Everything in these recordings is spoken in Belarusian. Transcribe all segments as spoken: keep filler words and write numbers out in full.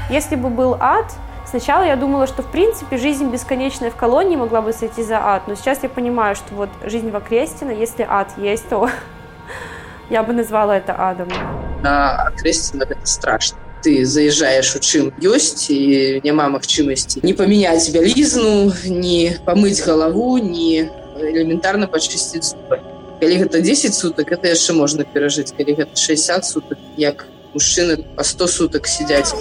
Если бы был ад, сначала я думала, что в принципе жизнь бесконечная в колонии могла бы сойти за ад, но сейчас я понимаю, что вот жизнь в Окрестино, если ад есть, то я бы назвала это адом. На Окрестино это страшно. Ты заезжаешь у чым ёсць, и няма магчымасці не поменять бялізну, не помыть голову, не элементарно почистить зубы. Калі гэта десять суток, это яшчэ можна перажыць. Калі гэта шестьдесят суток, як мужчыны по сто суток сидяць.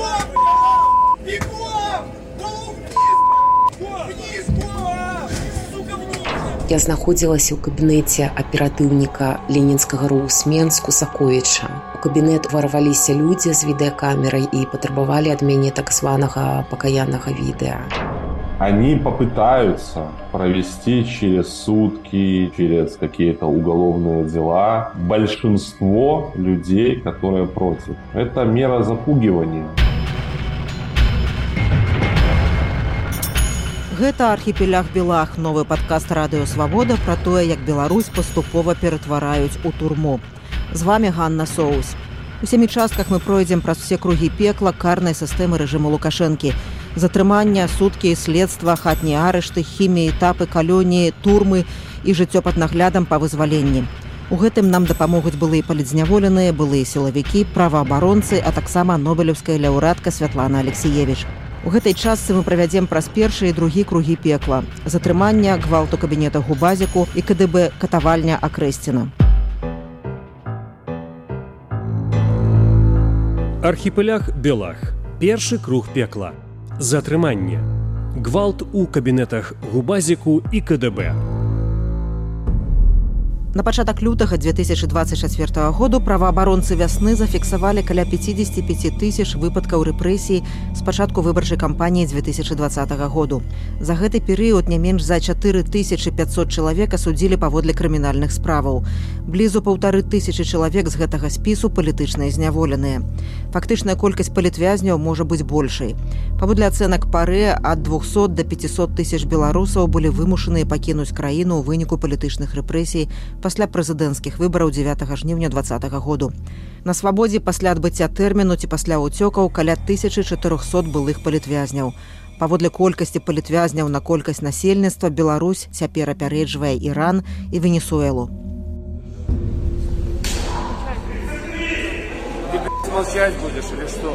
Я знаходзілася ў кабінеце аператыўніка ленінскага РУ Сменску Саковіча. У кабінет варваліся людзі з відэакамерай і патрабавалі ад мяне так званага пакаяннага відэа. Они попытаются провести через сутки, через какие-то уголовные дела большинство людей, которые против. Это мера запугивания. Гэта «Архіпелаг Белах», новы падкаст «Радыё Свабода» пра тое, як Беларусь паступова ператвараюць у турму. З вамі Ганна Соус. У сямі частках мы пройдзем праз усе кругі пекла карнай сістэмы рэжыму Лукашэнкі. Затрымання, суткі, следства, хатнія арышты, хіміі, этапы, калоніі, турмы і жыццё пад наглядам па вызваленні. У гэтым нам дапамогуць былыя палітзняволеныя, былыя сілавікі, праваабаронцы, а таксама нобелеўская лаўрэатка Святлана Алексіевіч. У гэтай частцы мы правядзем праз першы і другі кругі пекла. Затрымання, гвалт у кабінетах Губазіку і КДБ катавальня Окрестино. Архіпелаг Белах. Першы круг пекла. Затрыманне. Гвалт у кабінетах Губазіку і КДБ. На пачатак лютага две тысячы дваццаць чацвёртага году праваабаронцы вясны зафіксавалі каля пяцьдзесят пяць тысяч выпадкаў рэпрэсій з пачатку выбарчай кампаніі две тысячы дваццатага году. За гэты перыяд не менш за чатыры тысячы пятьсот чалавек асудзілі паводле крымінальных справаў. Блізу паўтары тысячы чалавек з гэтага спісу палітычныя зняволеныя. Фактычная колькасць палітвязняў можа быць большай. Паводле ацэнак ПАРЭ, ад двухсот да пяцісот тысяч беларусаў былі вымушаныя пакінуць краіну ў выніку палітычных рэпрэсій пасля прэзідэнцкіх выбараў дзевятага жніўня дваццатага году. На свабодзе пасля адбыцця тэрміну ці пасля ўцёкаў каля тысячы чатырохсот былых палітвязняў. Паводле колькасці палітвязняў на колькасць насельніцтва Беларусь цяпер апярэджвае Іран і Венесуэлу. Ты молчать будешь или что?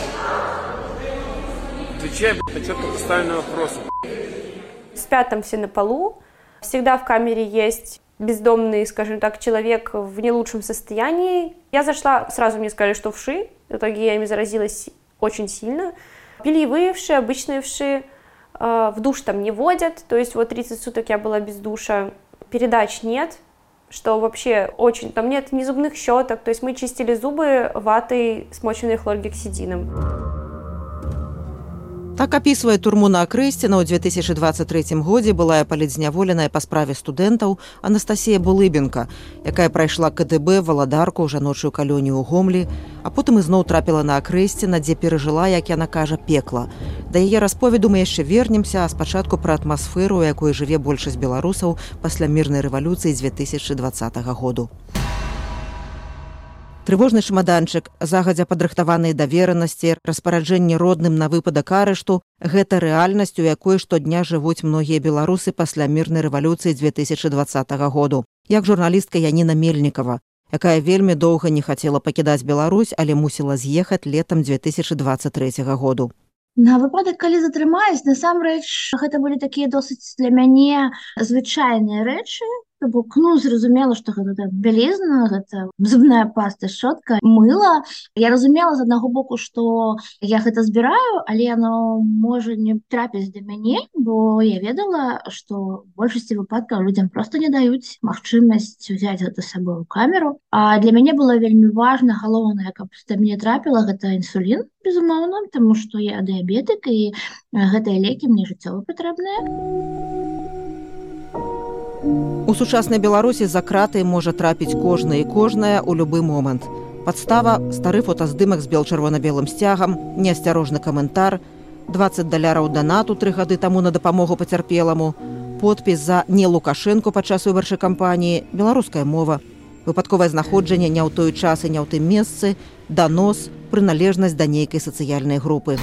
Отвечай, на четко поставленные вопросы. Спят там все на полу. Всегда в камере есть бездомный, скажем так, человек в не лучшем состоянии. Я зашла, сразу мне сказали, что вши. В итоге я ими заразилась очень сильно. Бельевые вши, обычные вши. В душ там не водят. То есть вот тридцать суток я была без душа. Передач нет, что вообще очень... Там нет ни зубных щеток. То есть мы чистили зубы ватой, смоченной хлоргексидином. Так апісвае турму на Окрестино ў две тысячы дваццаць трэцім годзе былая палітзняволеная па справе студэнтаў Анастасія Булыбенка, якая прайшла КДБ, валадарку, жаночую калонію ў Гомлі, а потым ізноў трапіла на Окрестино, дзе перажыла, як яна кажа, пекла. Да яе расповеду мы яшчэ вернемся, а спачатку пра атмасферу, у якой жыве большасць беларусаў пасля мірнай рэвалюцыі две тысячы дваццатага году. Трывожны чамаданчык, загадзя падрыхтаваныя даверанасці, распараджэнне родным на выпадак арышту – гэта рэальнасць, у якой штодня жывуць многія беларусы пасля мірнай рэвалюцыі две тысячы дваццатага году. Як журналістка Яніна Мельнікова, якая вельмі доўга не хацела пакідаць Беларусь, але мусіла з'ехаць летам две тысячы дваццаць трэцяга году. На выпадак, калі затрымаюсь, насамрэч, гэта былі такія досыць для мяне звычайныя рэчы. То бок, ну, зразумела, што гэта бялізна, гэта зубная паста, шчотка, мыла. Я разумела з аднаго боку, што я гэта збіраю, але яно можа не трапіць да мяне, бо я ведала, што ў большасці выпадкаў людзям проста не даюць магчымасць узяць гэта з сабой у камеру. А для мяне было вельмі важна, галоўнае, каб да мяне трапіла, гэта інсулін, безумоўна, таму што я дыябетык, і гэтыя лекі мне жыццёва патрэбныя. У сучаснай Беларусі за краты можа трапіць кожны і кожная ў любы момант. Падстава – стары фотаздымак з бел-чырвона-белым сцягам, неасцярожны каментар, дваццаць даляраў данату тры гады таму на дапамогу пацярпеламу, подпіс за «Не Лукашэнку» падчас выбарчай кампаніі, беларуская мова. Выпадковае знаходжанне не ў той час і не ў тым месцы, данос, прыналежнасць да нейкай сацыяльнай групы.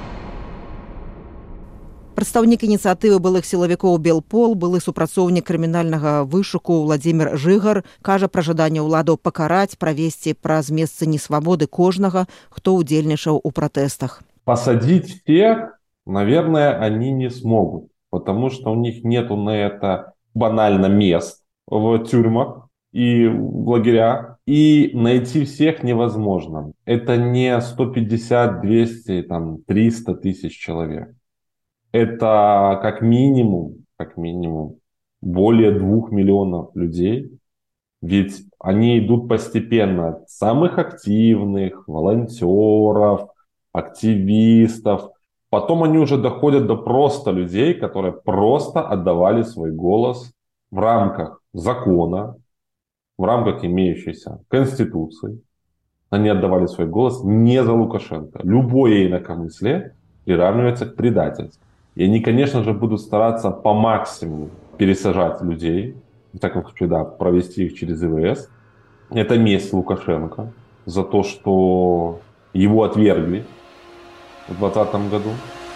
Прадстаўнік ініцыятывы былых сілавікоў Белпол, былы супрацоўнік крымінальнага вышуку Владзімір Жыгар, кажа пра жаданне ўладаў пакараць, правесці праз месцы несвабоды кожнага, хто ўдзельнічаў у пратэстах. Посадить всех, наверное, они не смогут, потому что у них нету на это банально мест в тюрьмах и в лагерях, и найти всех невозможно. Это не сто пятьдесят, двести, там, триста тысяч человек. Это как минимум, как минимум более двух миллионов людей, ведь они идут постепенно от самых активных, волонтеров, активистов. Потом они уже доходят до просто людей, которые просто отдавали свой голос в рамках закона, в рамках имеющейся Конституции. Они отдавали свой голос не за Лукашенко. Любое инакомыслие приравнивается к предательству. И они, конечно же, будут стараться по максимуму пересажать людей, так как хочу, да, провести их через ИВС. Это месть Лукашенко за то, что его отвергли в двадцатом году.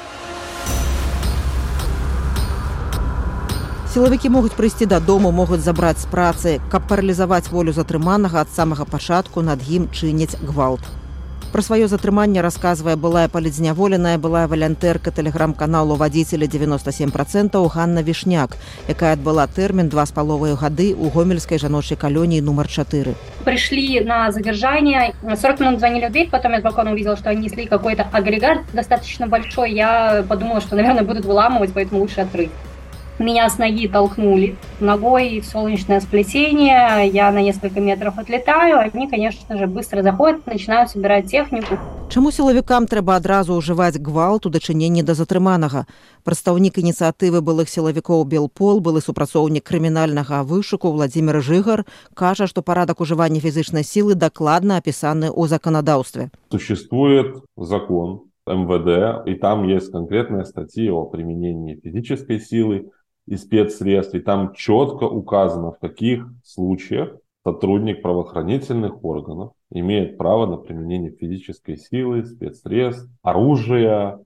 Сілавікі могуць прыйсці дадому, могуць забраць з працы, каб паралізаваць волю затрыманага ад самага пачатку над ім чыняць гвалт. Пра сваё затрыманне расказвае былая палітзняволеная, былая валянтэрка тэлеграм-каналу «Вадзіцеля дзевяносто семь процентов» Ганна Вішняк, якая адбыла тэрмін два з паловай гады ў гомельскай жаночай калоніі нумар четыре. Пришли на задержание, сорок минут звонили в дверь, потом я с балкона увидела, что они несли какой-то агрегат достаточно большой. Я подумала, что, наверное, будут выламывать, поэтому лучше открыть. Меня с ноги толкнули ногой в солнечное сплетение, я на несколько метров отлетаю, они, конечно же, быстро заходят, начинают собирать технику. Чаму сілавікам трэба адразу ўжываць гвалт у дачыненні да затрыманага? Прадстаўнік ініцыятывы былых сілавікоў Белпол, былы супрацоўнік крымінальнага вышуку Владзімір Жыгар, кажа, што парадак ужывання фізычнай сілы дакладна апісаны ў заканадаўстве. Существует закон эм вэ дэ, и там есть конкретные статьи о применении физической силы и спецсредств, и там четко указано, в каких случаях сотрудник правоохранительных органов имеет право на применение физической силы, спецсредств, оружия.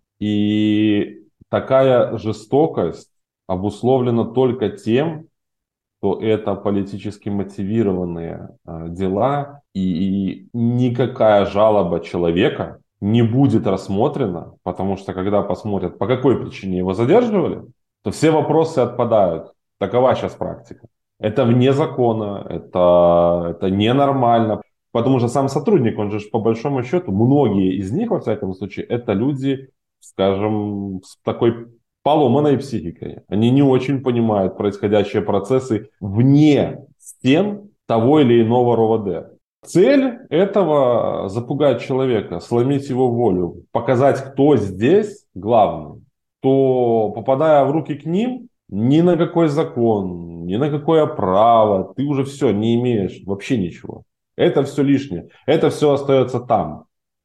И такая жестокость обусловлена только тем, что это политически мотивированные э, дела, и, и никакая жалоба человека не будет рассмотрена, потому что когда посмотрят, по какой причине его задерживали, то все вопросы отпадают. Такова сейчас практика. Это вне закона, это, это ненормально. Потому что сам сотрудник, он же по большому счету, многие из них, во всяком случае, это люди, скажем, с такой поломанной психикой. Они не очень понимают происходящие процессы вне стен того или иного эр о вэ дэ. Цель этого — запугать человека, сломить его волю, показать, кто здесь главный. То, попадая в руки к ним, ни на какой закон, ни на какое право, ты уже все не имеешь, вообще ничего. Это все лишнее. Это все остается там.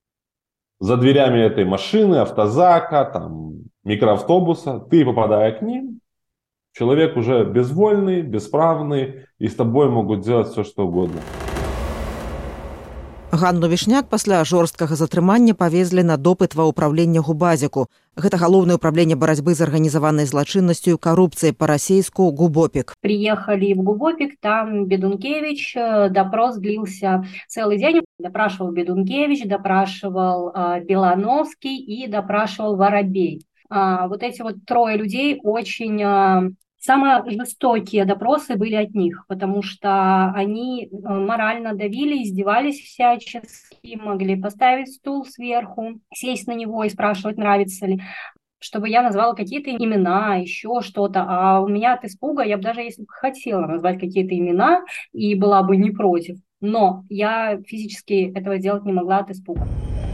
За дверями этой машины, автозака, там, микроавтобуса. Ты, попадая к ним, человек уже безвольный, бесправный, и с тобой могут делать все, что угодно. Ганну Вішняк пасля жорсткага затрымання павезлі на допыт ва ўпраўленне Губазіку. Гэта галоўнае ўпраўленне барацьбы з арганізаванай злачыннасцю і карупцыяй па-расейску Губопик. Приехали в Губопик, там Бедункевич, допрос длился целый день. Допрашивал Бедункевич, допрашивал э, Белановский и допрашивал Воробей. А, вот эти вот трое людей очень... Э, Самые жестокие допросы были от них, потому что они морально давили, издевались всячески, могли поставить стул сверху, сесть на него и спрашивать, нравится ли, чтобы я назвала какие-то имена, еще что-то. А у меня от испуга, я бы даже если бы хотела назвать какие-то имена и была бы не против, но я физически этого делать не могла от испуга.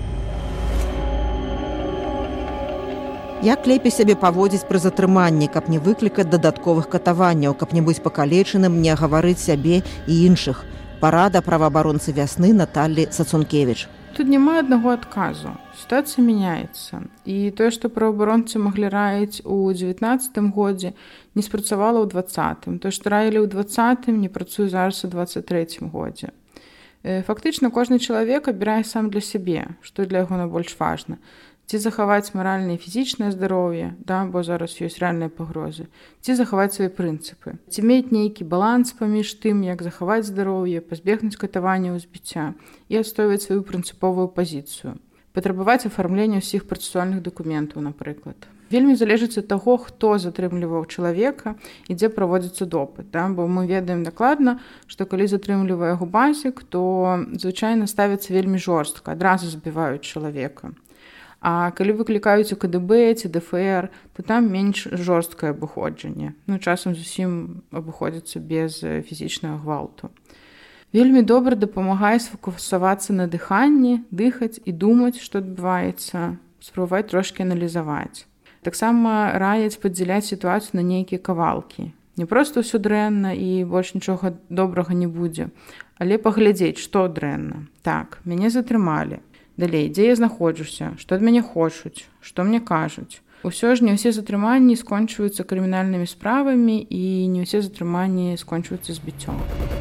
Як лепей сябе паводзіць пры затрыманні, каб не выклікаць дадатковых катаванняў, каб не быць пакалечаным, не агаварыць сябе і іншых. Парада праваабаронцы вясны Наталлі Сацункевіч. Тут няма аднаго адказу. Сітуацыя мяняецца. І тое, што праваабаронцы маглі раіць у дзевятнаццатым годзе, не спрацавала ў дваццатым. Тое, што раілі ў дваццатым, не працуе зараз у дваццаць трэцім годзе. Фактычна, кожны чалавек абірае сам для сябе, што для яго найбольш важна. Ці захаваць маральнае і фізічнае здароўе, да, бо зараз ёсць рэальныя пагрозы, ці захаваць свае прынцыпы, ці мець нейкі баланс паміж тым, як захаваць здароўе, пазбегнуць катавання ў збіцця і адстойваць сваю прынцыповую пазіцыю, патрабаваць афармлення ўсіх працэсуальных дакументаў, напрыклад. Вельмі залежыць ад таго, хто затрымліваў чалавека і дзе праводзіцца допыт, да? Бо мы ведаем дакладна, што калі затрымлівае губазік, то звычайна ставіцца вельмі жорстка, адразу збіваюць чалавека. А калі выклікаюць у ка дэ бэ ці дэ эф эр, то там менш жорсткае абыходжанне. Ну, часам зусім абыходзіцца без фізічнага гвалту. Вельмі добра дапамагае сфокусавацца на дыханні, дыхаць і думаць, што адбываецца, спрабаваць трошкі аналізаваць. Таксама раяць падзяляць сітуацыю на нейкія кавалкі. Не проста ўсё дрэнна і больш нічога добрага не будзе, але паглядзець, што дрэнна. Так, мяне затрымалі. Далей, дзе я знаходжуся, што ад мяне хочуць, што мне кажуць. Усё ж не ўсе затрыманні скончваюцца крымінальнымі справамі і не ўсе затрыманні скончваюцца збіццём.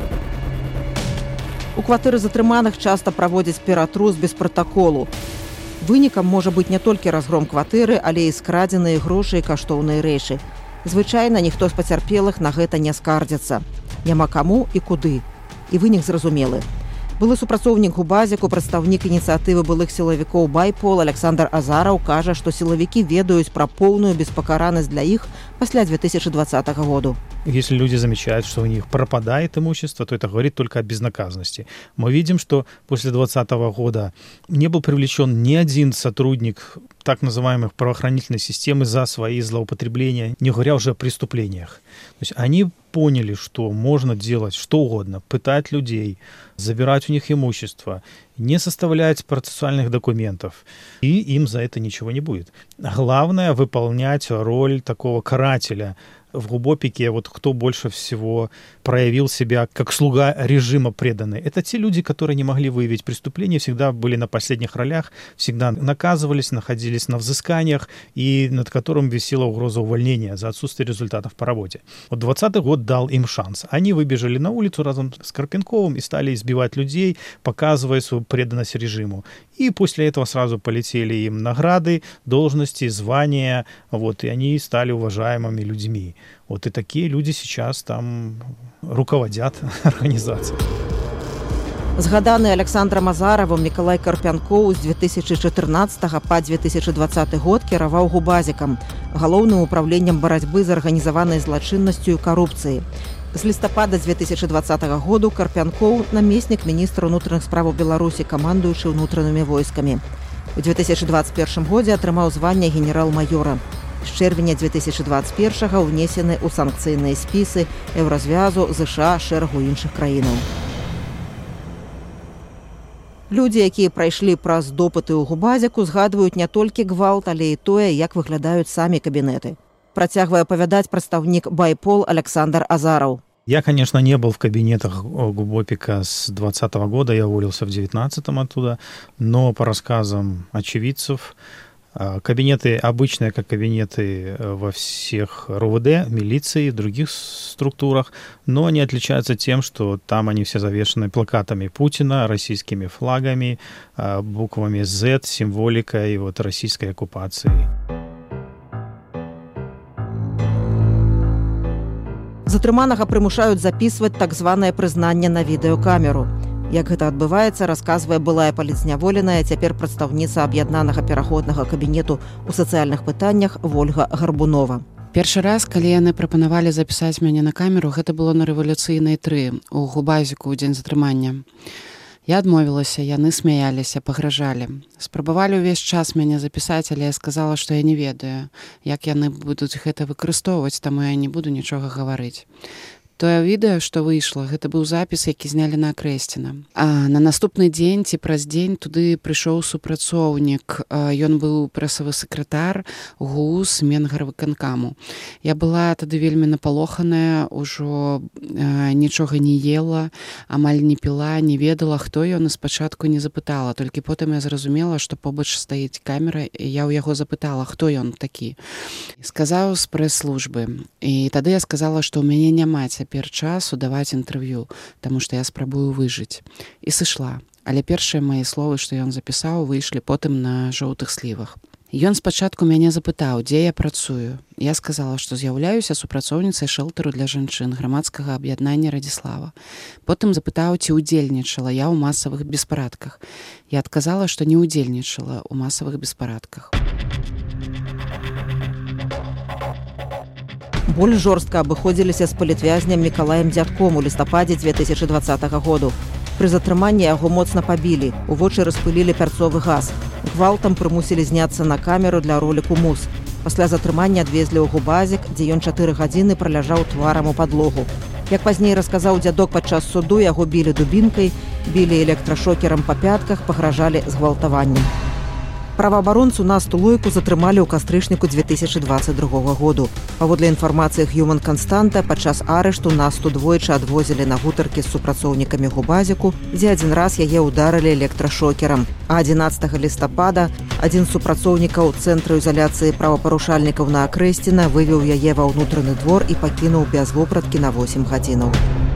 У кватэры затрыманых часта праводзяць ператрус без пратаколу. Вынікам можа быць не толькі разгром кватэры, але і скрадзеныя грошы і каштоўныя рэчы. Звычайна ніхто з пацярпелых на гэта не скардзіцца. Няма каму і куды. І вынік зразумелы. Былы супрацоўнік губазіку, прадстаўнік ініцыятывы былых сілавікоў байпол Александр Азараў кажа, што сілавікі ведаюць пра поўную беспакаранасць для іх пасля две тысячи двадцатого году. Если люди замечают, что у них пропадает имущество, то это говорит только о безнаказанности. Мы видим, что после двадцатого года не был привлечен ни один сотрудник так называемых правоохранительной системы за свои злоупотребления, не говоря уже о преступлениях. То есть они поняли, что можно делать что угодно, пытать людей, забирать у них имущество, не составлять процессуальных документов, и им за это ничего не будет. Главное — выполнять роль такого карателя. В Губопике вот кто больше всего проявил себя как слуга режима преданный. Это те люди, которые не могли выявить преступления, всегда были на последних ролях, всегда наказывались, находились на взысканиях и над которым висела угроза увольнения за отсутствие результатов по работе. Вот двадцатый год дал им шанс. Они выбежали на улицу разом с Карпенковым и стали избивать людей, показывая свою преданность режиму. И после этого сразу полетели им награды, должности, звания, вот, и они стали уважаемыми людьми. Вот и такие люди сейчас там руководят организацией. Згаданы Александром Азаравым Мікалай Карпянкоў з две тысячи чатырнаццатага па две тысячи двадцаты год кіраваў губазікам, галоўным управленнем барацьбы з арганізаванай злачыннасцю і карупцыяй. З лістапада две тысячи двадцатого году Карпянкоў намеснік міністра ўнутраных справаў Беларусі, камандуючы ўнутранымі войскамі. У две тысячи двадцать первом годзе атрымаў званне генерал-майора. З чэрвеня две тысячи двадцать первого ўнесены ў санкцыйныя спісы Еўразвязу, ЗША, шэрагу іншых краінаў. Людзі, якія прайшлі праз допыты ў губазіку, згадваюць не толькі гвалт, але і тое, як выглядаюць самі кабінеты. Працягвае апавядаць прадстаўнік байпол Александр Азараў. Я, конечно, не был в кабинетах Губопика с двадцатого года, я уволился в девятнадцатом оттуда, но по рассказам очевидцев, кабинеты обычные, как кабинеты во всех РОВД, милиции, других структурах, но они отличаются тем, что там они все завешаны плакатами Путина, российскими флагами, буквами Z, символикой вот российской оккупации. Затрыманага прымушаюць записывать так званае прызнанне на відэакамеру. Як гэта адбываецца, расказвае былая палітзняволеная, цяпер прадстаўніца аб'яднанага пераходнага кабінету ў сацыяльных пытаннях Вольга Гарбунова. Першы раз, калі яны прапанавалі запісаць мяне на камеру, гэта было на рэвалюцыйнай тры у губазіку ў дзень затрымання. Я адмовілася, яны смяяліся, пагражалі. Спрабавалі ўвесь час мяне запісаць, але я сказала, што я не ведаю, як яны будуць гэта выкарыстоўваць, таму я не буду нічога гаварыць. Тое відэа, што выйшла, гэта быў запіс, які знялі на Акрэсціна. А на наступны дзень ці праз дзень туды прыйшоў супрацоўнік. Ён быў прэсавы сакратар ГУС Менгарвыканкаму. Я была тады вельмі напалоханая, ужо э, нічога не ела, амаль не піла, не ведала, хто ён, і спачатку не запытала. Толькі потым я зразумела, што побач стаіць камера, і я ў яго запытала, хто ён такі. Сказаў з прэс-службы. І тады я сказала, што ў мяне няма цяпер часу даваць інтэрв'ю, таму што я спрабую выжыць. І сышла. Але першыя мае словы, што ён запісаў, выйшлі потым на жоўтых слівах. Ён спачатку мяне запытаў, дзе я працую. Я сказала, што з'яўляюся супрацоўніцай шэлтару для жанчын грамадскага аб'яднання Радзіслава. Потым запытаў, ці ўдзельнічала я ў масавых беспарадках. Я адказала, што не ўдзельнічала ў масавых беспарадках. Больш жорстка абыходзіліся з палітвязням Мікалаем Дзядком у лістападзе дзве тысячы дваццатага году. Пры затрыманні яго моцна пабілі, у вочы распылілі пярцовы газ. Гвалтам прымусілі зняцца на камеру для роліку «Мус». Пасля затрымання адвезлі ў губазік, дзе ён чатыры гадзіны праляжаў тварам у падлогу. Як пазней расказаў дзядок падчас суду, яго білі дубінкай, білі электрашокерам па пятках, пагражалі згвалтаваннем. Праваабаронцу Насту Лойку затрымалі ў кастрычніку дзве тысячы дваццаць другога году. Паводле інфармацыі Human Константа, падчас арышту Насту двойчы адвозілі на гутаркі з супрацоўнікамі губазіку, дзе адзін раз яе ўдарылі электрашокерам. А адзінаццатага лістапада адзін з супрацоўнікаў Цэнтру ізаляцыі правапарушальнікаў на Акрэсціна вывеў яе ва ўнутраны двор і пакінуў без вопраткі на восем гадзінаў.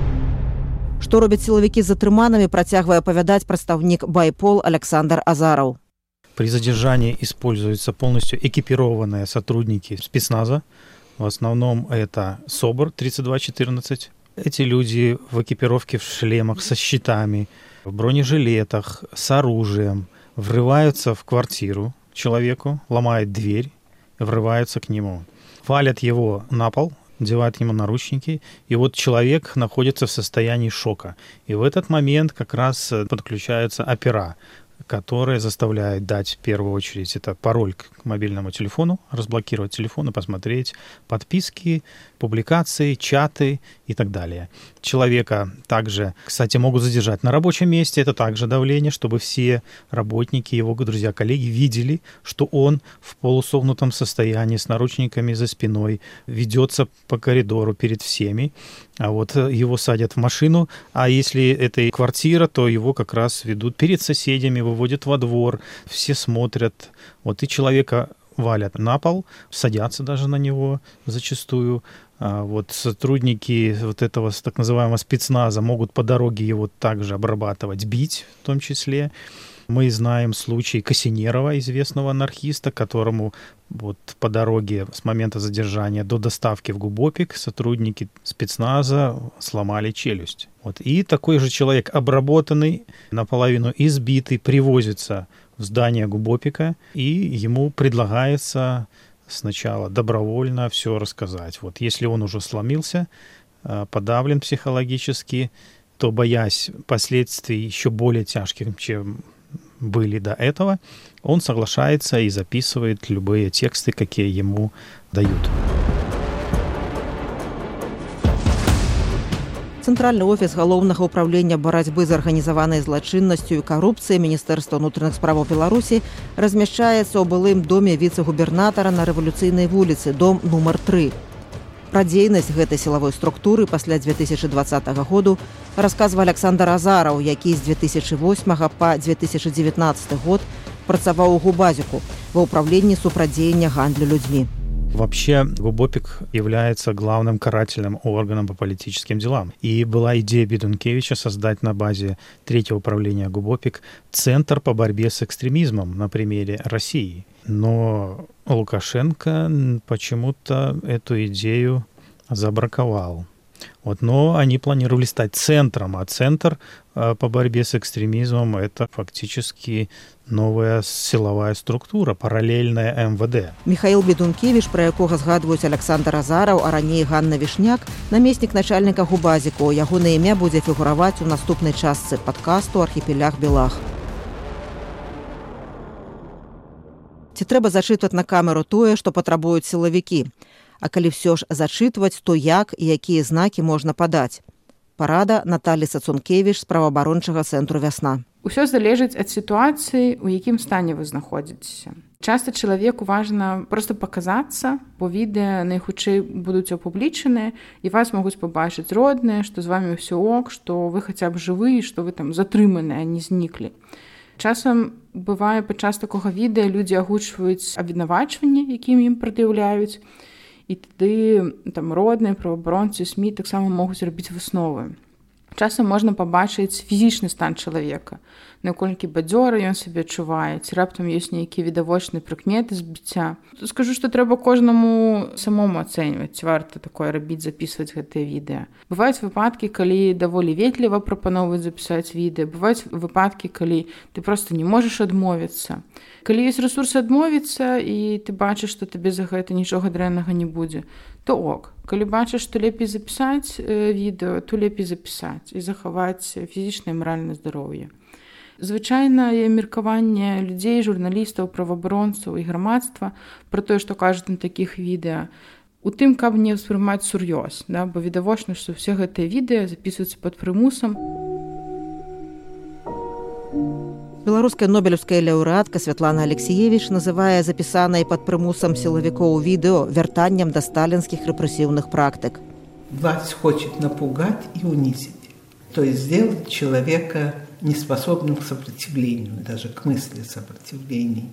Што робяць сілавікі з затрыманымі, працягвае апавядаць прадстаўнік Байпол Александр Азараў. При задержании используются полностью экипированные сотрудники спецназа. В основном это СОБР тридцать два четырнадцать. Эти люди в экипировке в шлемах, со щитами, в бронежилетах, с оружием врываются в квартиру человеку, ломают дверь, врываются к нему, валят его на пол, надевают ему наручники, и вот человек находится в состоянии шока. И в этот момент как раз подключаются опера, которые заставляют дать в первую очередь это пароль к мобильному телефону, разблокировать телефон и посмотреть подписки, публикации, чаты и так далее. Человека также, кстати, могут задержать на рабочем месте, это также давление, чтобы все работники, его друзья, коллеги видели, что он в полусогнутом состоянии с наручниками за спиной ведется по коридору перед всеми. А вот его садят в машину, а если это квартира, то его как раз ведут перед соседями, выводят во двор, все смотрят. Вот и человека валят на пол, садятся даже на него зачастую. А вот сотрудники вот этого так называемого спецназа могут по дороге его также обрабатывать, бить в том числе. Мы знаем случай Косинерова, известного анархиста, которому вот по дороге с момента задержания до доставки в Губопик сотрудники спецназа сломали челюсть. Вот. И такой же человек, обработанный, наполовину избитый, привозится в здание Губопика, и ему предлагается сначала добровольно все рассказать. Вот если он уже сломился, подавлен психологически, то, боясь последствий еще более тяжких, чем были до этого, он соглашается и записывает любые тексты, какие ему дают. Цэнтральны офіс галоўнага ўправлення барацьбы з арганізаванай злачыннасцю і карупцыяй Міністэрства ўнутраных справаў Беларусі размяшчаецца ў былым доме віцэ-губернатара на Рэвалюцыйнай вуліцы, дом нумар тры. Пра дзейнасць гэтай сілавой структуры пасля дзве тысячы дваццатага году расказвае Александр Азараў, які з дзве тысячы восьмага па дзве тысячы дзевятнаццаты год працаваў у Губазіку ва ўправленні супрацьдзеяння гандлю людзьмі. Вообще Губопик является главным карательным органом по политическим делам. И была идея Бедункевича создать на базе третьего управления Губопик центр по борьбе с экстремизмом на примере России. Но Лукашенко почему-то эту идею забраковал. Вот, но они планировали стать центром, а центр э, по борьбе с экстремизмом — это фактически новая силовая структура, параллельная эм вэ дэ. Михаил Бедункевич, про якога згадваюць Александр Азараў, а раней Ганна Вішняк, намеснік начальніка Губазіку. Ягонае імя будзе фігураваць у наступнай частцы падкасту «Архіпелях Белах». Ці трэба зачытваць на камеру тое, што патрабуюць сілавікі? А калі ўсё ж зачытваць, то як і якія знакі можна падаць? Парада Наталі Сацункевіч з праваабарончага цэнтру «Вясна». Усё залежыць ад сітуацыі, у якім стане вы знаходзіцеся. Часта чалавеку важна проста паказацца, бо відэа найхутчэй будуць апублічаныя, і вас могуць пабачыць родныя, што з вамі ўсё ок, што вы хаця б жывы, што вы там затрыманыя, а не зніклі. Часам бывае падчас такога відэа людзі агучваюць абвінавачванні, якім ім прад'яўляюць, і тады там родныя, праваабаронцы, СМІ таксама могуць рабіць высновы. Часам можна пабачыць фізічны стан чалавека, наколькі бадзёра ён сябе адчувае, ці раптам ёсць нейкія відавочныя прыкметы збіцця. Скажу, што трэба кожнаму самому ацэньваць, ці варта такое рабіць, запісваць гэтыя відэа. Бываюць выпадкі, калі даволі ветліва прапаноўваюць запісаць відэа, бываюць выпадкі, калі ты проста не можаш адмовіцца. Калі ёсць рэсурсы адмовіцца, і ты бачыш, што табе за гэта нічога дрэннага не будзе, то ок. Калі бачыш, што лепей запісаць відэо, то лепей запісаць і захаваць фізічнае і маральнае здароўе. Звычайнае меркаванне людзей, журналістаў, праваабаронцаў і грамадства пра тое, што кажуць на такіх відэа, у тым, каб не ўспрымаць сур'ёз, да? Бо відавочна, што ўсе гэтыя відэа запісваюцца пад прымусам. Беларуская нобелеўская лаўрэатка Святлана Алексеевіч называе запісанае пад прымусам сілавікоў відэо вяртаннем да сталінскіх рэпрэсіўных практык. Власть хочет напугать и унизить, то есть сделать человека неспособным к сопротивлению, даже к мысли сопротивления.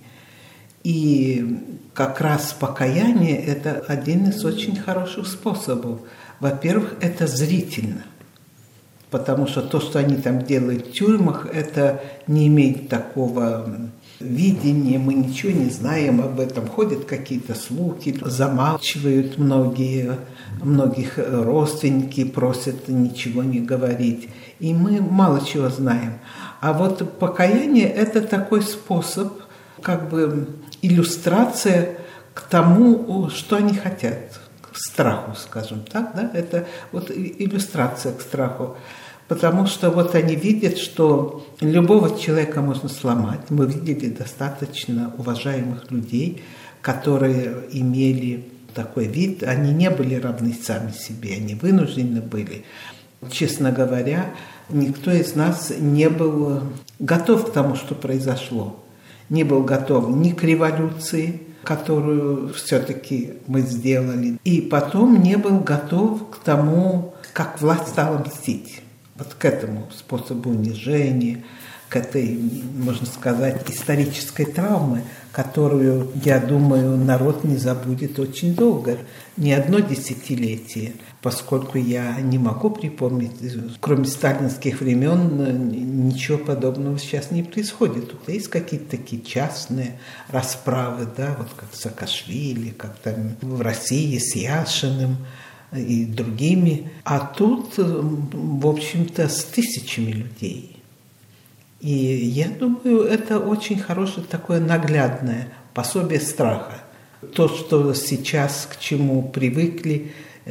И как раз покаяние – это один из очень хороших способов. Во-первых, это зрительно. Потому что то, что они там делают в тюрьмах, это не имеет такого видения, мы ничего не знаем об этом. Ходят какие-то слухи, замалчивают многие, многих родственники, просят ничего не говорить. И мы мало чего знаем. А вот покаяние – это такой способ, как бы иллюстрация к тому, что они хотят, к страху, скажем так. Да? Это вот иллюстрация к страху. Потому что вот они видят, что любого человека можно сломать. Мы видели достаточно уважаемых людей, которые имели такой вид. Они не были равны сами себе, они вынуждены были. Честно говоря, никто из нас не был готов к тому, что произошло. Не был готов ни к революции, которую все-таки мы сделали, и потом не был готов к тому, как власть стала мстить. Вот к этому способу унижения, к этой, можно сказать, исторической травмы, которую, я думаю, народ не забудет очень долго, не одно десятилетие, поскольку я не могу припомнить, кроме сталинских времен, ничего подобного сейчас не происходит. Тут есть какие-то такие частные расправы, да, вот как Саакашвили, как там в России с Яшиным и другими, а тут, в общем-то, с тысячами людей. И я думаю, это очень хорошее такое наглядное пособие страха. То, что сейчас к чему привыкли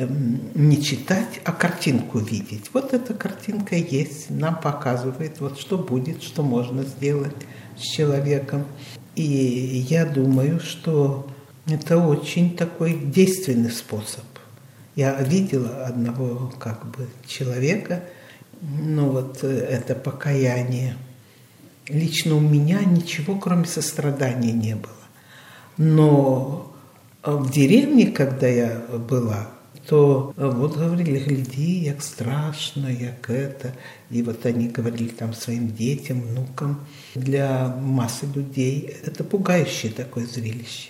не читать, а картинку видеть. Вот эта картинка есть, нам показывает, вот что будет, что можно сделать с человеком. И я думаю, что это очень такой действенный способ. Я видела одного как бы человека, ну вот это покаяние. Лично у меня ничего, кроме сострадания, не было. Но в деревне, когда я была, то вот говорили, гляди, як страшно, як это. И вот они говорили там своим детям, внукам. Для массы людей это пугающее такое зрелище.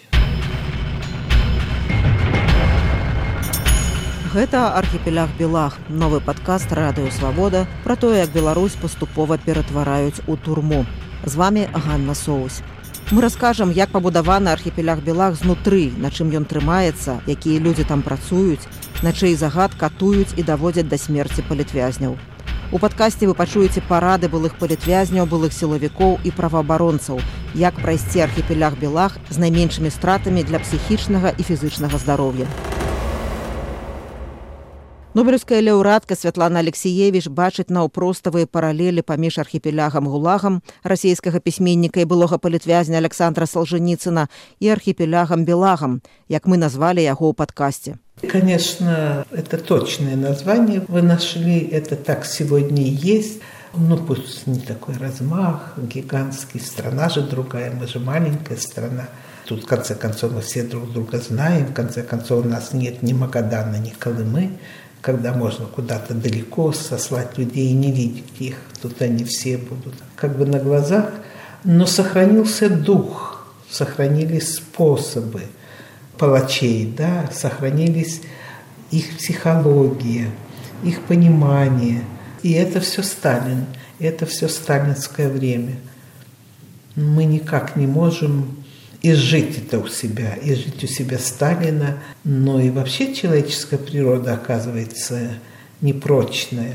Гэта архіпеляг Белах, новы падкаст Радыё Свабода пра тое, як Беларусь паступова ператвараюць у турму. З вами Ганна Соусь. Мы раскажам, як пабудаваны архіпеляг Белах знутры, на чым ён трымаецца, якія людзі там працуюць, на чый загад катуюць і даводзяць да смерці палітвязняў. У падкасці вы пачуеце парады былых палітвязняў, былых сілавікоў і праваабаронцаў, як прайсці архіпеляг Белах з найменшымі стратамі для псіхічнага і фізычнага здароўя. Нобелеўская лаўрэатка Святлана Алексіевіч бачыць наўпроставыя паралелі паміж архіпелягам Гулагам расійскага пісьменніка і былога палітвязня Александра Солженіцына і архіпелягам Белагам, як мы назвалі яго ў падкасце. Конечно, это точное название вы нашли, это так сегодня и есть. Ну, пусть не такой размах, гигантский, страна же другая, мы же маленькая страна. Тут, в конце концов, мы все друг друга знаем, в конце концов, у нас нет ни Магадана, ни Колымы, когда можно куда-то далеко сослать людей и не видеть их. Тут они все будут как бы на глазах. Но сохранился дух, сохранились способы палачей, да, сохранились их психология, их понимание. И это все Сталин, это все сталинское время. Мы никак не можем изжить это у себя, изжить у себя Сталина, но и вообще человеческая природа оказывается непрочная.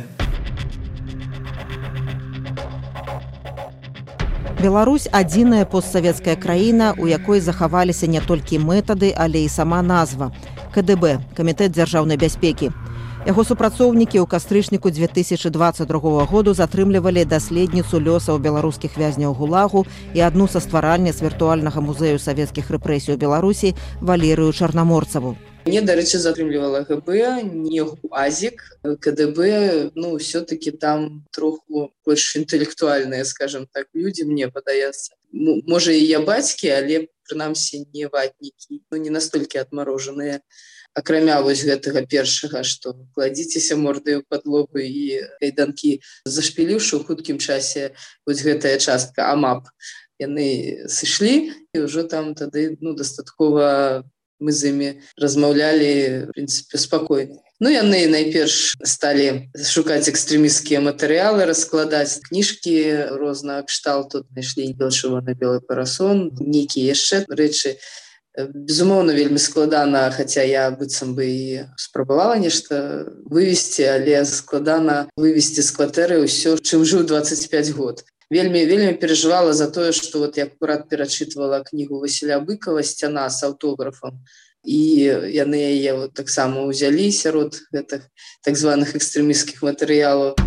Беларусь адзіная постсавецкая краіна, у якой захаваліся не толькі метады, але і сама назва ка дэ бэ – Камітэт дзяржаўнай бяспекі. Яго супрацоўнікі ў кастрычніку дзве тысячы дваццаць другога году затрымлівалі даследніцу лёсаў беларускіх вязняў Гулагу і адну са стваральніц віртуальнага музею савецкіх рэпрэсій у Беларусі Валерыю Чарнаморцаву. Мне, дарэчы, затрымлівала гэ бэ, не УАЗик. ка дэ бэ, ну, все-таки там троху больш інтэлектуальныя, скажем так, людзі, мне падаецца. Можа, і я бацькі, але, прынамсі, не ватнікі, ну, не настолькі адмарожаныя. Акрамя вось гэтага першага, што кладзіцеся мордаю ў падлогу і кайданкі, зашпіліўшы ў хуткім часе вось гэтая частка АМАП. Яны сышлі, і ўжо там тады, ну, дастаткова мы з імі размаўлялі, в прынцыпе, спакойна. Ну, яны найперш сталі шукаць экстрэмісцкія матэрыялы, раскладаць кніжкі рознага кшталту, знайшлі белчырвоны белы парасон, нейкія яшчэ рэчы. Безумоўна, вельмі складана, хаця я быццам бы і спрабавала нешта вывесці, але складана вывесці з кватэры ўсё, чым жыў дваццаць пяць год. Вельмі, вельмі перажывала за тое, што вот я акурат перачытвала кнігу Васіля Быкова «Сцяна» з аўтографам, і яны яе вот таксама ўзялі сярод гэтых так званых экстрэмісцкіх матэрыялаў.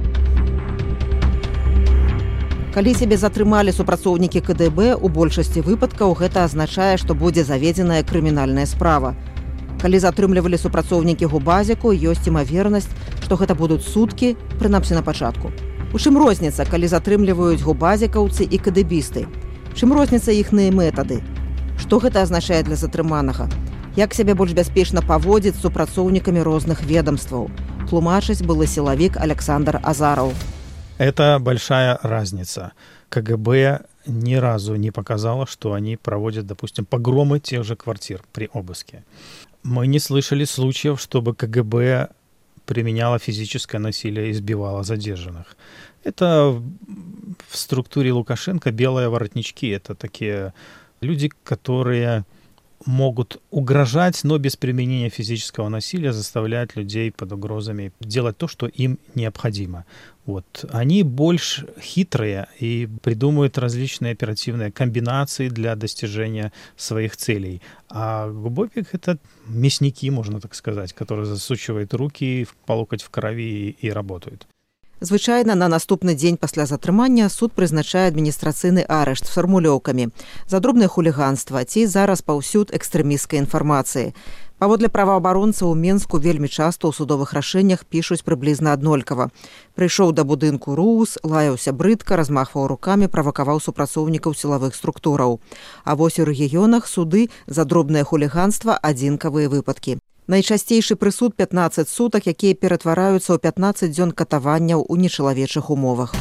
Калі сябе затрымалі супрацоўнікі ка дэ бэ, у большасці выпадкаў гэта азначае, што будзе заведзеная крымінальная справа. Калі затрымлівалі супрацоўнікі губазіку, ёсць імавернасць, што гэта будуць суткі, прынамсі на пачатку. У чым розніца, калі затрымліваюць губазікаўцы і кадэбісты? Чым розніца іхныя метады? Што гэта азначае для затрыманага? Як сябе больш бяспечна паводзіць з супрацоўнікамі розных ведомстваў? Тлумачыць былы сілавік Александр Азараў. Это большая разница. ка гэ бэ ни разу не показала, что они проводят, допустим, погромы тех же квартир при обыске. Мы не слышали случаев, чтобы ка гэ бэ применяла физическое насилие и избивала задержанных. Это в структуре Лукашенко белые воротнички. Это такие люди, которые могут угрожать, но без применения физического насилия заставлять людей под угрозами делать то, что им необходимо. Вот. Они больше хитрые и придумывают различные оперативные комбинации для достижения своих целей. А Губопик — это мясники, можно так сказать, которые засучивают руки по локоть в крови и, и работают. Звычайна на наступны дзень пасля затрымання суд прызначае адміністрацыйны арышт з фармулёўкамі за дробнае хуліганства ці зараз паўсюд экстрэмісцкай інфармацыі. Паводле праваабаронцаў у Менску вельмі часта ў судовых рашэннях пішуць прыблізна аднолькава. Прыйшоў да будынку РУС, лаяўся брыдка, размахваў рукамі, правакаваў супрацоўнікаў сілавых структураў. А вось у рэгіёнах суды за дробнае хуліганства адзінкавыя выпадкі. Найчасцейшы прысуд пятнаццаць сутак, якія ператвараюцца ў пятнаццаць дзён катаванняў у нечалавечых умовах.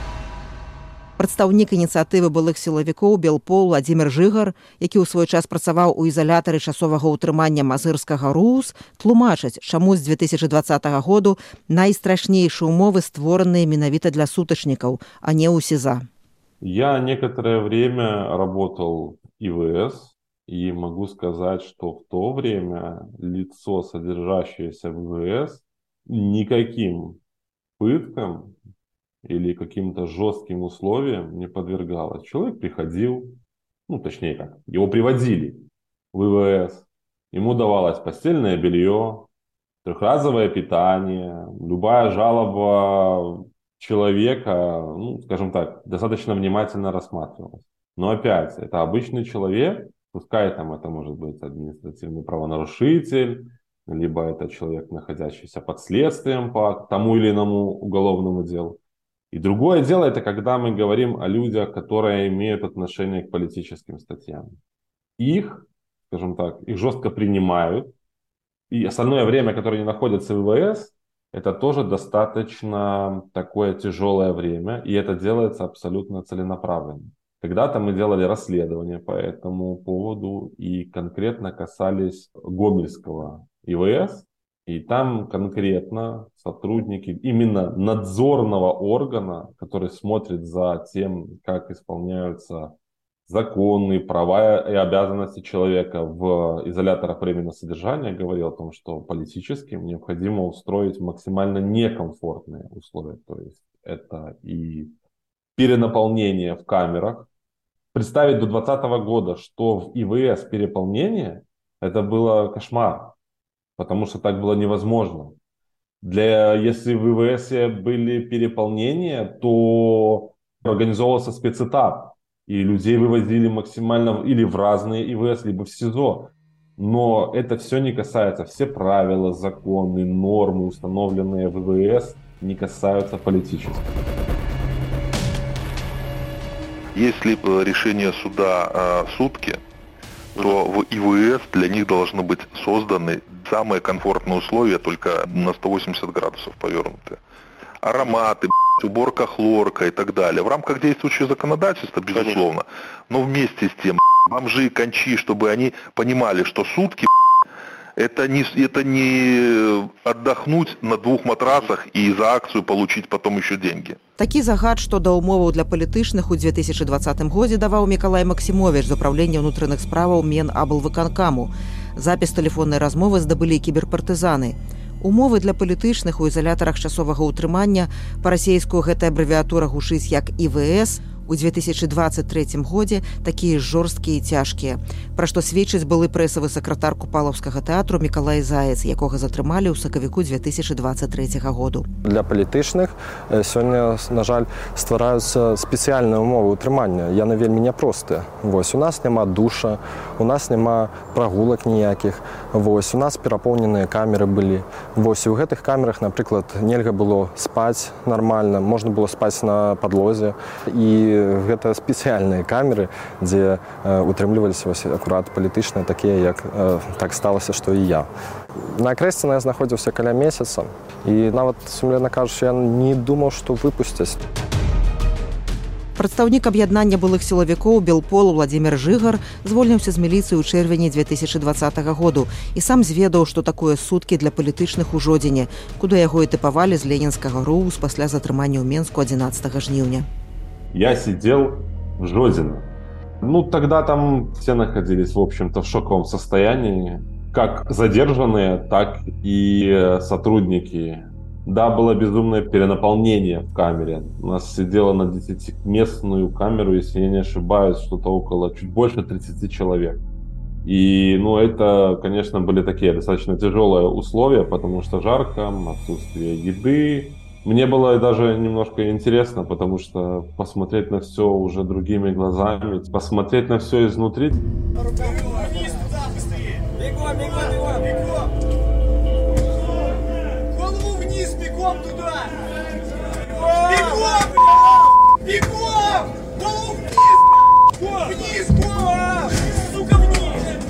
Прадстаўнік ініцыятывы былых сілавікоў Белпол Владзімір Жыгар, які ў свой час працаваў у ізалятары часовага ўтрымання мазырскага РУС, тлумачыць, чаму з дзве тысячы дваццатага году найстрашнейшыя умовы створаныя менавіта для сутачнікаў, а не ў СІЗА. Я некоторое время работал в И В С. И могу сказать, что в то время лицо, содержащееся в И В С, никаким пыткам или каким-то жестким условиям не подвергалось. Человек приходил, ну точнее как, его приводили в И В С, ему давалось постельное белье, трехразовое питание, любая жалоба человека, ну, скажем так, достаточно внимательно рассматривалась. Но опять, это обычный человек, пускай там это может быть административный правонарушитель, либо это человек, находящийся под следствием по тому или иному уголовному делу. И другое дело, это когда мы говорим о людях, которые имеют отношение к политическим статьям. Их, скажем так, их жестко принимают. И остальное время, которое они находятся в ИВС, это тоже достаточно такое тяжелое время. И это делается абсолютно целенаправленно. Когда-то мы делали расследование по этому поводу и конкретно касались Гомельского ИВС. И там конкретно сотрудники именно надзорного органа, который смотрит за тем, как исполняются законы, права и обязанности человека в изоляторах временного содержания, говорил о том, что политическим необходимо устроить максимально некомфортные условия. То есть это и перенаполнение в камерах. Представить до двадцатого года, что в ИВС переполнение, это было кошмар, потому что так было невозможно. Для, если в ИВС были переполнения, то организовывался спецэтап, и людей вывозили максимально или в разные ИВС, либо в СИЗО. Но это все не касается, все правила, законы, нормы, установленные в ИВС, не касаются политических. Если решение суда э, сутки, то в ИВС для них должны быть созданы самые комфортные условия, только на сто восемьдесят градусов повернутые. Ароматы, уборка хлорка и так далее. В рамках действующего законодательства, безусловно. Но вместе с тем, бомжи, кончи, чтобы они понимали, что сутки это не, это не отдохнуть на двух матрасах и за акцию получить потом еще деньги. Такі загад щодо умоваў для палітычных у две тысячи двадцатым годзе даваў Мікалай Максімович з управлення ўнутраных справаў Менаблвыканкаму. Запіс тэлефоннай размовы здабылі кіберпартызаны. Умовы для палітычных у ізалятарах часовага ўтрымання па-расейску гэта абрэвіатура гучыць як ІВС. У две тысячи двадцать третьем годзе такія жорсткія і цяжкія, пра што сведчыць былы прэсавы сакратар Купалаўскага тэатру Мікалай Заяц, якога затрымалі ў сакавіку две тысячи двадцать третьего году. Для палітычных сёння, на жаль, ствараюцца спецыяльныя умовы ўтрымання. Яны вельмі няпростыя. Вось, у нас няма душа, у нас няма прагулак ніякіх. Вось, у нас перапоўненыя камеры былі. Вось, у гэтых камерах, напрыклад, нельга было спаць нармальна, можна было спаць на падлозе. І гэта спецыяльныя камеры, дзе э, утрымліваліся акурат палітычныя, такія, як э, так сталася, што і я. На Акрэсціна я знаходзіўся каля месяца, і нават, сумленна кажучы, я не думаў, што выпусцяць. Прадстаўнік аб'яднання былых сілавікоў Белпол Владзімір Жыгар звольніўся з міліцыі ў чэрвені две тысячи двадцатого году і сам зведаў, што такое суткі для палітычных у Жодзіне, куды яго і тыпавалі з ленінскага РУС пасля затрымання ў Менску адзінаццатага жніўня. Я сидел в Жодино. Ну, тогда там все находились, в общем-то, в шоковом состоянии. Как задержанные, так и сотрудники. Да, было безумное перенаполнение в камере. У нас сидело на десятиместную камеру, если я не ошибаюсь, что-то около, чуть больше тридцати человек. И, ну, это, конечно, были такие достаточно тяжелые условия, потому что жарко, отсутствие еды. Мне было даже немножко интересно, потому что посмотреть на все уже другими глазами, посмотреть на все изнутри. Вниз туда быстрее! Бегом, бегом, бегом, бегом! Голову вниз, бегом туда! Бегом! Бегом! Голову вниз! Вниз, голову! Сука, вниз!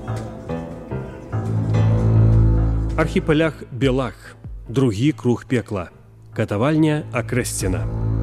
Архіпелях Белах. Другі круг пекла. Катавальня Акрэсціна.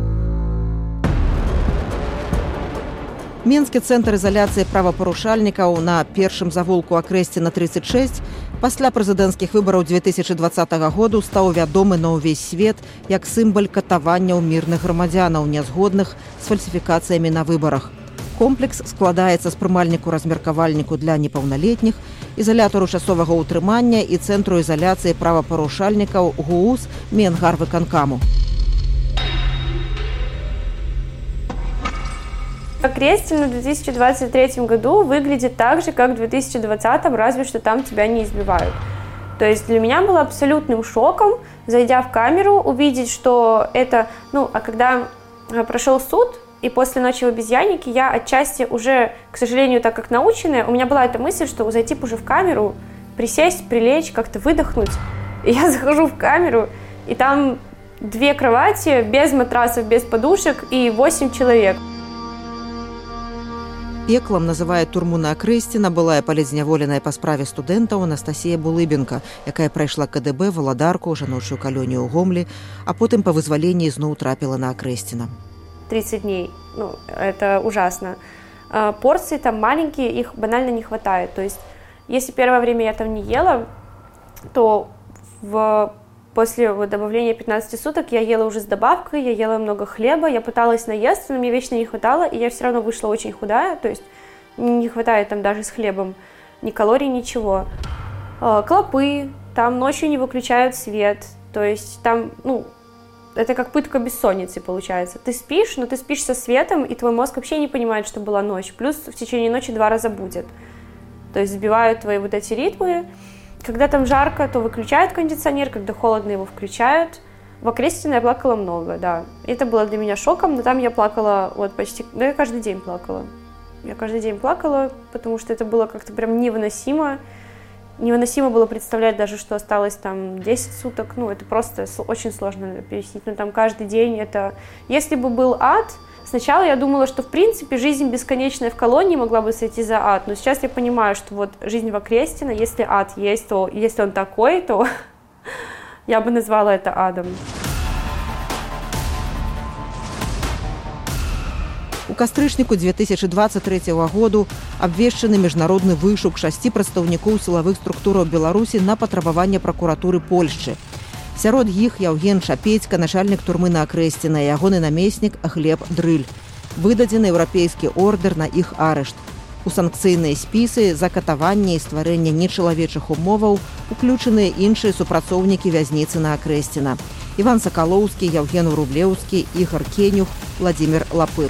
Менскі цэнтр ізаляцыі правапарушальнікаў на першым завулку Акрэсціна тридцать шесть пасля прэзідэнцкіх выбараў две тысячи двадцатого году стаў вядомы на ўвесь свет як сімбаль катаванняў мірных грамадзянаў, нязгодных з фальсіфікацыямі на выбарах. Комплекс складаецца з прымальніку-размеркавальніку для непаўналетніх, ізалятару часовага ўтрымання і цэнтру ізаляцыі правапарушальнікаў ГУУС Менгарвыканкаму. Акрэсціна в две тысячи двадцать третьем году выглядит так же, как в две тысячи двадцатом, разве что там тебя не избивают. То есть для меня было абсолютным шоком, зайдя в камеру, увидеть, что это... Ну, а когда прошел суд, и после «Ночи в обезьяннике» я отчасти уже, к сожалению, так как наученная, у меня была эта мысль, что зайти уже в камеру, присесть, прилечь, как-то выдохнуть. И я захожу в камеру, и там две кровати, без матрасов, без подушек, и восемь человек. Пеклам называе турму на Акрэсціна былая палідзняволеная па справе студэнтаў Анастасія Булыбенка, якая прайшла КДБ, валадарку, жаночую калонію ў Гомлі, а потым па вызваленні зноў трапіла на Акрэсціна. тридцать дней, ну, это ужасно. Порции там маленькие, их банально не хватает. То есть, если первое время я там не ела, то в... после вот, добавления пятнадцати суток я ела уже с добавкой, я ела много хлеба, я пыталась наесться, но мне вечно не хватало, и я все равно вышла очень худая, то есть не хватает там даже с хлебом ни калорий, ничего. Клопы, там ночью не выключают свет, то есть там, ну, это как пытка бессонницы получается. Ты спишь, но ты спишь со светом, и твой мозг вообще не понимает, что была ночь, плюс в течение ночи два раза будет. То есть сбивают твои вот эти ритмы. Когда там жарко, то выключают кондиционер, когда холодно, его включают. В Акрэсціна я плакала много, да. Это было для меня шоком, но там я плакала вот почти... Да, я каждый день плакала. Я каждый день плакала, потому что это было как-то прям невыносимо. Невыносимо было представлять даже, что осталось там десять суток. Ну, это просто очень сложно переносить. Но там каждый день это... Если бы был ад... Сначала я думала, что в принципе жизнь бесконечная в колонии могла бы сойти за ад, но сейчас я понимаю, что вот жизнь в Акрэсціна, если ад есть, то если он такой, то я бы назвала это адом. У кастрычніку две тысячи двадцать третьего году абвешчаны міжнародны вышук шасці прадстаўнікоў сілавых структураў Беларусі на патрабаванне пракуратуры Польшчы. Сярод іх Яўген Шапецька, начальнік турмы на Акрэсціна, і ягоны намеснік Глеб Дрыль. Выдадзены еўрапейскі ордэр на іх арышт. У санкцыйныя спісы за катаванне і стварэнне нечалавечых умоваў уключаныя іншыя супрацоўнікі вязніцы на Акрэсціна. Іван Сакалоўскі, Яўген Врублеўскі, Ігор Кенюх, Владзімір Лапыр.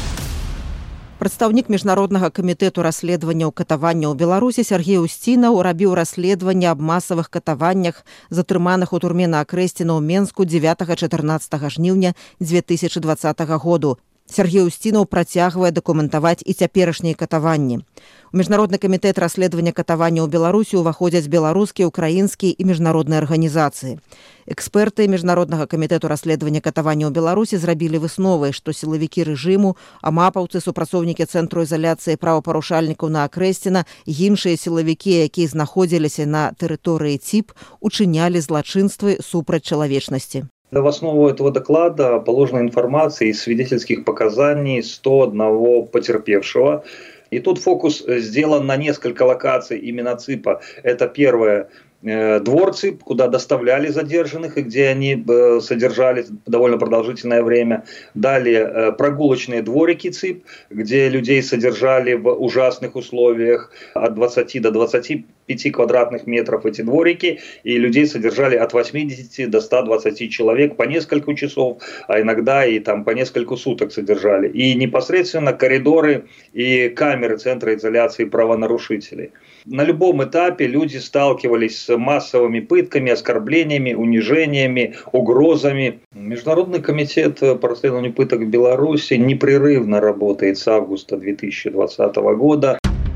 Прадстаўнік міжнароднага камітэту расследаванняў катавання ў Беларусі Сергей Усцінаў рабіў расследаванне аб масавых катаваннях затрыманых у турме на Акрэсціна ў Менску дзевятага-чатырнаццатага жніўня две тысячи двадцатого году. Сергей Усцінаў працягвае дакументаваць і цяперашнія катаванні. У міжнародны камітэт расследавання катавання ў Беларусі ўваходзяць беларускія, украінскія і міжнародныя арганізацыі. Эксперты міжнароднага камітэту расследавання катавання ў Беларусі зрабілі высновы, што сілавікі рэжыму, амапаўцы, супрацоўнікі цэнтру ізаляцыі правапарушальнікаў на Акрэсціна і іншыя сілавікі, якія знаходзіліся на тэрыторыі ЦІП, учынялі злачынствы супраць чалавечнасці. В основу этого доклада положена информация из свидетельских показаний сто одного потерпевшего. И тут фокус сделан на несколько локаций именно ЦИПа. Это первое. Двор ЦИП, куда доставляли задержанных и где они содержались довольно продолжительное время. Далее прогулочные дворики ЦИП, где людей содержали в ужасных условиях от двадцати до двадцати пяти квадратных метров эти дворики, и людей содержали от восьмидесяти до ста двадцати человек по несколько часов, а иногда и там по несколько суток содержали. И непосредственно коридоры и камеры Центра изоляции правонарушителей. На любом этапе люди сталкивались с массовыми пытками, оскорблениями, унижениями, угрозами. Международный комитет по расследованию пыток в Беларуси непрерывно работает с августа две тысячи двадцатого года.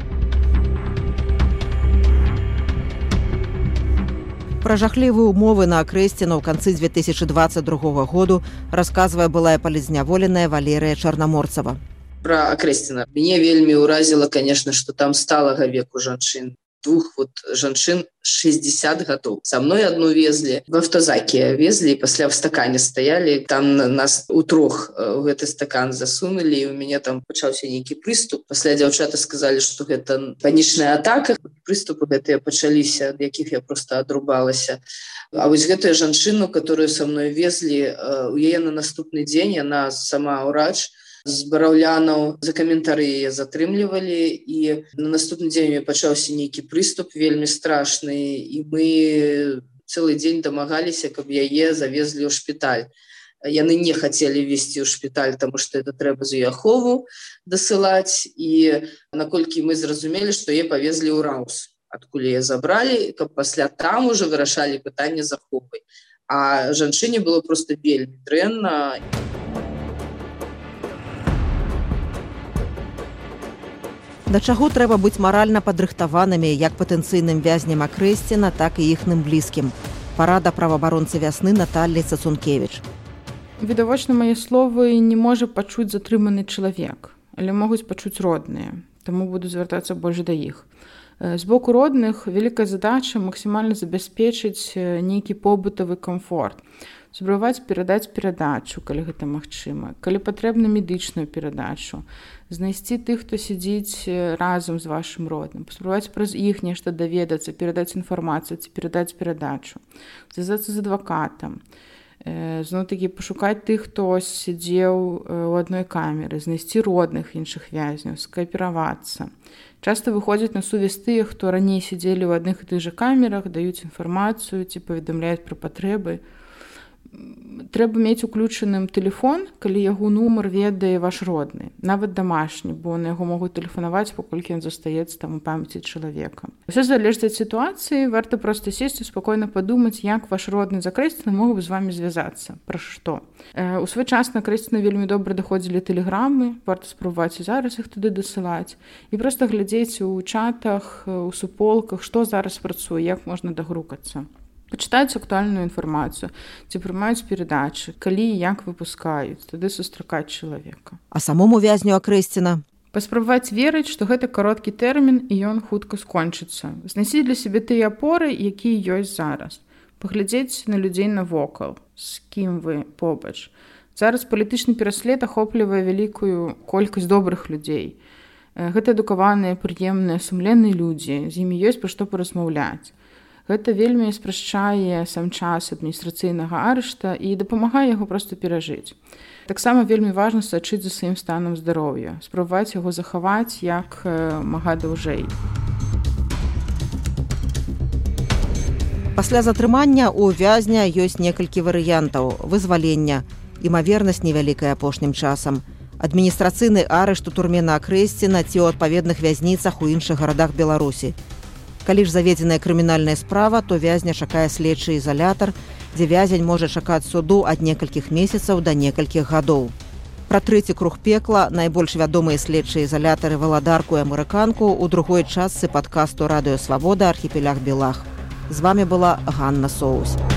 Пра жахлівыя умовы на Акрэсціна ў канцы две тысячи двадцать другого году расказвае былая палідзняволеная Валерыя Чарнаморцава. Про Акрэсціна. Мяне вельмі ўразіла, конечно, что там сталага веку жанчын. Двух вот жанчын шестьдесят гадоў. Со мной одну везли, в автозаке везли, и после в стакане стояли. Там нас у трох в этот стакан засунули, и у меня там пачаўся нейкі прыступ. Пасля дзяўчаты сказали, что гэта панічная атака. Прыступы гэтыя пачаліся, ад якіх я просто адрубалася. А вось гэтую жанчыну, которую со мной везли, у яе на наступны дзень, яна сама ўрач, з бараўлянаў за каментары яе затрымлівалі, і на наступны дзень мне пачаўся нейкі прыступ вельмі страшны, і мы цэлы дзень дамагаліся, каб яе завезлі ў шпіталь. Яны не хацелі везці ў шпіталь, таму што это трэба з ахову дасылаць, і наколькі мы зразумелі, што яе павезлі ў Раус. адкуль яе забралі, каб пасля там уже вырашалі пытанне заховы. А жанчыне было просто вельмі дрэнна. Да чаго трэба быць маральна падрыхтаванымі як патэнцыйным вязням Акрэсціна, так і іхным блізкім. Парада праваабаронцы вясны Наталлі Цацункевіч. Відавочна, мае словы не можа пачуць затрыманы чалавек, але могуць пачуць родныя, таму буду звяртацца больш да іх. З боку родных вялікая задача максімальна забяспечыць нейкі побытавы камфорт, спрабаваць перадаць перадачу, калі гэта магчыма, калі патрэбна медычную перадачу, знайсці тых, хто сядзіць разам з вашым родным, паспрабаваць праз іх нешта даведацца, перадаць інфармацыю ці перадаць перадачу, звязацца з адвакатам, зноў-такі пашукаць тых, хто сядзеў у адной камеры, знайсці родных іншых вязняў, скааперавацца. Часта выходзяць на сувязь тыя, хто раней сядзелі ў адных і тых жа камерах, даюць інфармацыю ці паведамляюць пра патрэбы. Трэба мець уключаным тэлефон, калі яго нумар ведае ваш родны, нават дамашні, бо на яго могуць тэлефанаваць, паколькі ён застаецца там у памяці чалавека. Усё залежыць ад сітуацыі, варта проста сесці, спакойна падумаць, як ваш родны з Акрэсціна мог бы з вамі звязацца, пра што. У свой час на Акрэсціна вельмі добра даходзілі тэлеграмы, варта спрабаваць і зараз іх туды дасылаць, і проста глядзець у чатах, у суполках, што зараз працуе, як можна дагрукацца. Пачытаюць актуальную інфармацыю, ці прымаюць перадачы, калі і як выпускаюць, тады сустракаць чалавека. А самому вязню Акрэсціна? Паспрабаваць верыць, што гэта кароткі тэрмін і ён хутка скончыцца. Знайсці для сябе тыя апоры, якія ёсць зараз. Паглядзець на людзей навокал, з кім вы побач. Зараз палітычны пераслед ахоплівае вялікую колькасць добрых людзей. Гэта адукаваныя, прыемныя, сумленныя людзі, з імі ёсць пра што паразмаўляць. Гэта вельмі спрашчае сам час адміністрацыйнага арышта і дапамагае яго проста перажыць. Таксама вельмі важна сачыць за сваім станам здароўя, спрабаваць яго захаваць як мага даўжэй. Пасля затрымання ў вязня ёсць некалькі варыянтаў вызвалення, імавернасць невялікая апошнім часам, адміністрацыйны арышт у турме на Акрэсціна ці ў адпаведных вязніцах у іншых гарадах Беларусі. Калі ж заведзеная крымінальная справа, то вязня чакае следчы ізалятар, дзе вязень можа чакаць суду ад некалькіх месяцаў да некалькіх гадоў. Пра трэці круг пекла найбольш вядомыя следчыя ізалятары валадарку і амерыканку ў другой частцы падкасту «Радыё Свабода. Архіпелаг Белах». З вамі была Ганна Соус.